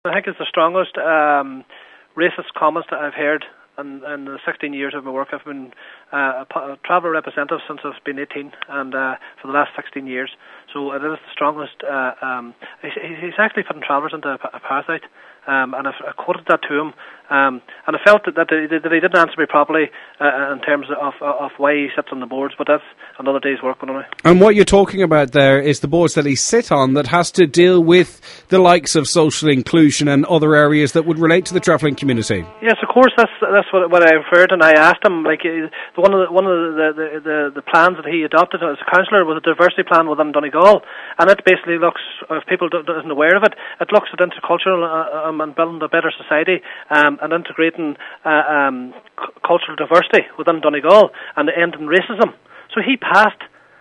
I think it's the strongest racist comments that I've heard in the 16 years of my work. I've been a traveller representative since I've been 18, and for the last 16 years. So it is the strongest. He's actually putting travellers into apartheid, and I quoted that to him, and I felt that he didn't answer me properly in terms of why he sits on the boards, but that's another day's work anyway. And what you're talking about there is the boards that he sit on that has to deal with the likes of social inclusion and other areas that would relate to the travelling community. Yes, of course, that's what I referred, and I asked him, like, one of the plans that he adopted as a councillor was a diversity plan within Donegal, and it basically looks, if people isn't aware of it, it looks at intercultural and building a better society, and integrating cultural diversity within Donegal and ending racism. So he passed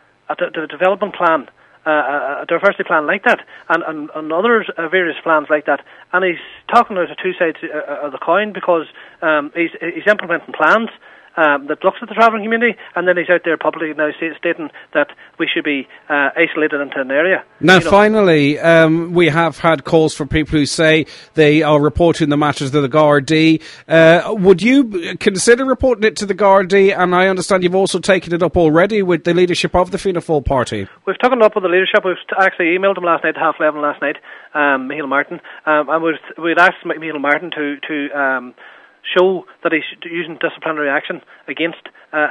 a development plan, a diversity plan like that, and other various plans like that, and he's talking about the two sides of the coin, because he's implementing plans that looks at the travelling community, and then he's out there publicly now stating that we should be isolated into an area. Now, finally, we have had calls for people who say they are reporting the matters to the Gardaí. Would you consider reporting it to the Gardaí? And I understand you've also taken it up already with the leadership of the Fianna Fáil party. We've taken it up with the leadership. We've actually emailed him last night at 11:30 last night, Michael Martin, and we'd asked Michael Martin to show that he's using disciplinary action against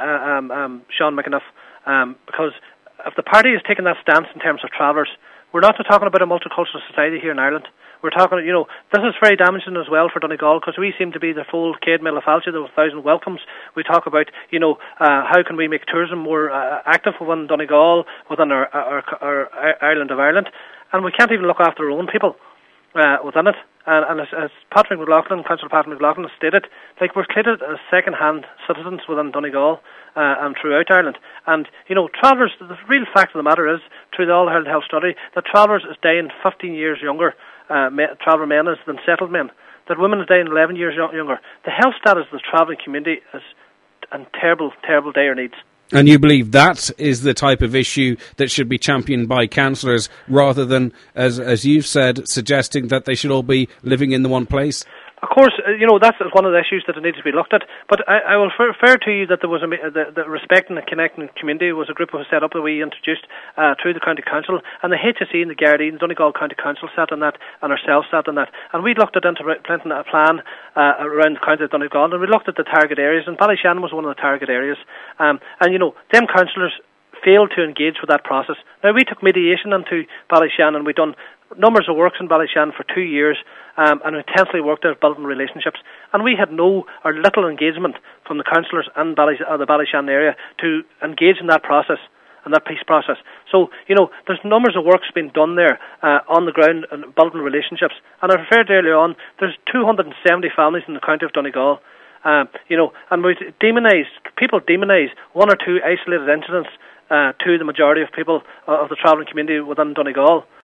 Sean McAnuff, because if the party is taking that stance in terms of travellers, we're not talking about a multicultural society here in Ireland. We're talking, this is very damaging as well for Donegal, because we seem to be the full Céad Míle Fáilte, the 1,000 welcomes. We talk about, how can we make tourism more active within Donegal, within our island of Ireland, and we can't even look after our own people within it. And as Patrick McLaughlin, Councillor Patrick McLaughlin has stated, like, we're treated as second-hand citizens within Donegal and throughout Ireland. And, travellers, the real fact of the matter is, through the All Ireland Health Study, that travellers is dying 15 years younger, traveller men is, than settled men. That women is dying 11 years younger. The health status of the travelling community is in terrible, terrible dire needs. And you believe that is the type of issue that should be championed by councillors, rather than, as you've said, suggesting that they should all be living in the one place? Of course, that's one of the issues that needs to be looked at. But I will refer to you that there was the Respecting and Connecting Community was a group that was set up that we introduced through the County Council, and the HSE and the Gardaí and Donegal County Council sat on that, and ourselves sat on that. And we looked at implementing a plan around the County of Donegal, and we looked at the target areas, and Ballyshannon was one of the target areas. And them councillors failed to engage with that process. Now, we took mediation into Ballyshannon. We've done numbers of works in Ballyshannon for 2 years, and intensely worked at building relationships. And we had no or little engagement from the councillors in the Ballyshannon area to engage in that process and that peace process. So, there's numbers of works being done there on the ground and building relationships. And I referred earlier on, there's 270 families in the county of Donegal. And we people demonise one or two isolated incidents to the majority of people of the travelling community within Donegal.